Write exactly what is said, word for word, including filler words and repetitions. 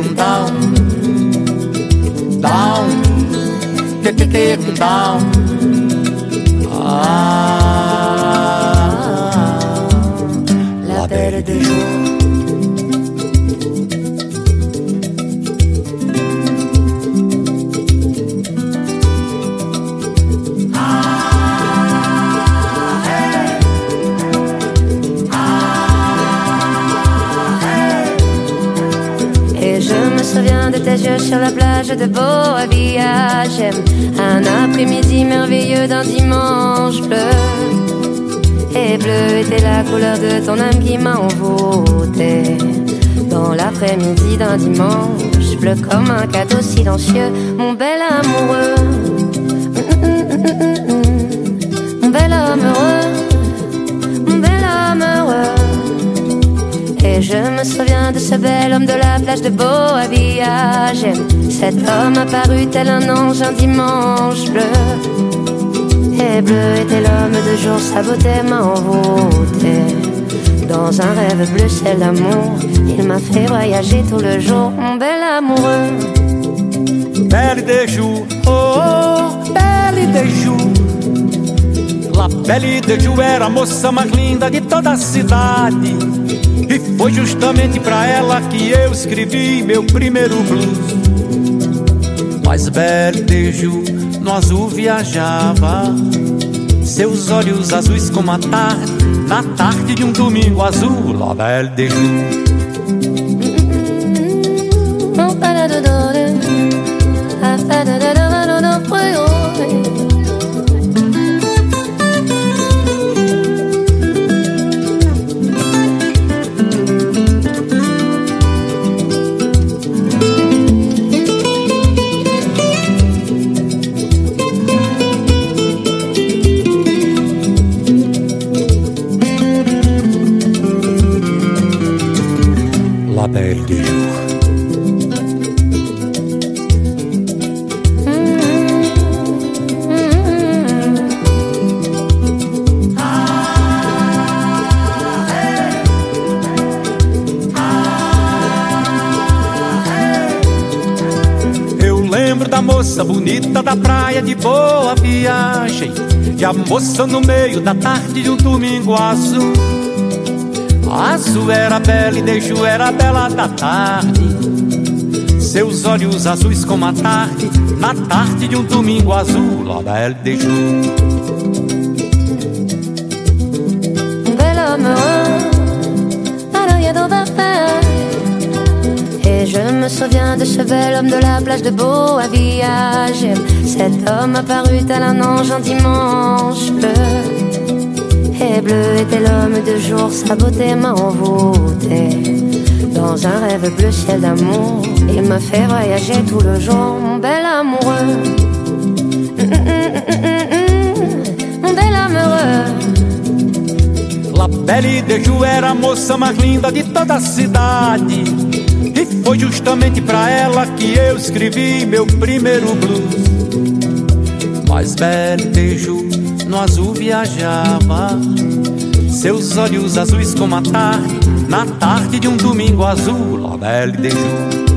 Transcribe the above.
um down, down, te te te um down. Ah, la belle de jour. Je me souviens de tes yeux sur la plage de Boavia. J'aime un après-midi merveilleux d'un dimanche bleu. Et bleu était la couleur de ton âme qui m'a envoûté. Dans l'après-midi d'un dimanche bleu comme un cadeau silencieux. Mon bel amoureux, mon bel homme heureux, mon bel homme heureux. Et je me souviens de ce bel homme de la plage de Boavia. J'aime cet homme apparu tel un ange un dimanche bleu. Et bleu était l'homme de jour, sa beauté m'a envoûté. Dans un rêve bleu ciel d'amour, il m'a fait voyager tout le jour. Mon bel amoureux. Belle de jour, oh, oh, belle de jour. La Belle de Ju era a moça mais linda de toda a cidade. E foi justamente pra ela que eu escrevi meu primeiro blues. Mas Belle de Ju no azul viajava, seus olhos azuis como a tarde, na tarde de um domingo azul. La Belle de Ju. La Belle de Jour. Eu lembro da moça bonita da praia de Boa Viagem, e a moça no meio da tarde de um domingo azul. Azul era Belle de Ju, era a bela da tarde, seus olhos azuis como a tarde, na tarde de um domingo azul. La Belle de Ju. Un bel homme heureux, à l'œil d'Auvergne. Et je me souviens de ce bel homme de la plage de Boavia. J'aime cet homme apparu tel un ange un dimanche bleu. Et bleu était l'homme de jour, sa beauté m'a envoûté. Dans un rêve bleu ciel d'amour, il m'a fait voyager tout le jour. Mon bel amoureux, mon bel amoureux. La Belle de Ju era a moça mais linda de toda a cidade, e foi justamente pra ela que eu escrevi meu primeiro blues. Mas Belle de Ju no azul viajava, seus olhos azuis como a tarde, na tarde de um domingo azul. La Belle de Ju.